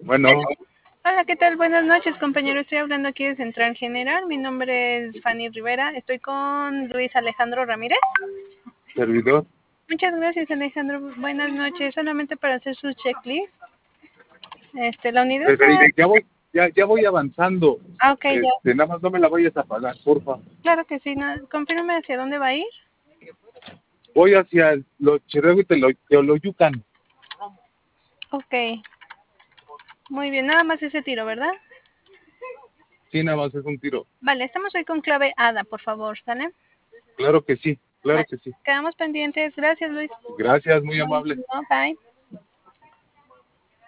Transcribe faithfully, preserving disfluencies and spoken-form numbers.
Bueno, Hola, ¿qué tal? Buenas noches, compañero. Estoy hablando aquí de Central General. Mi nombre es Fanny Rivera. Estoy con Luis Alejandro Ramírez. servidor. Muchas gracias, Alejandro. Buenas noches. Solamente para hacer su checklist. Este, la unidad está... Este, ya voy, ya, ya voy avanzando. Ah, ok, ya. Este, nada más no me la vayas a pagar, porfa. Claro que sí. No, confírme hacia dónde va a ir. Voy hacia los Chirrego y Telo- Teoloyucan. Ok. Muy bien. Nada más ese tiro, ¿verdad? Sí, nada más es un tiro. Vale, estamos hoy con clave A D A, por favor, ¿sale? Claro que sí, claro Vale. que sí. Quedamos pendientes. Gracias, Luis. Gracias, muy Buen amable. día. Bye.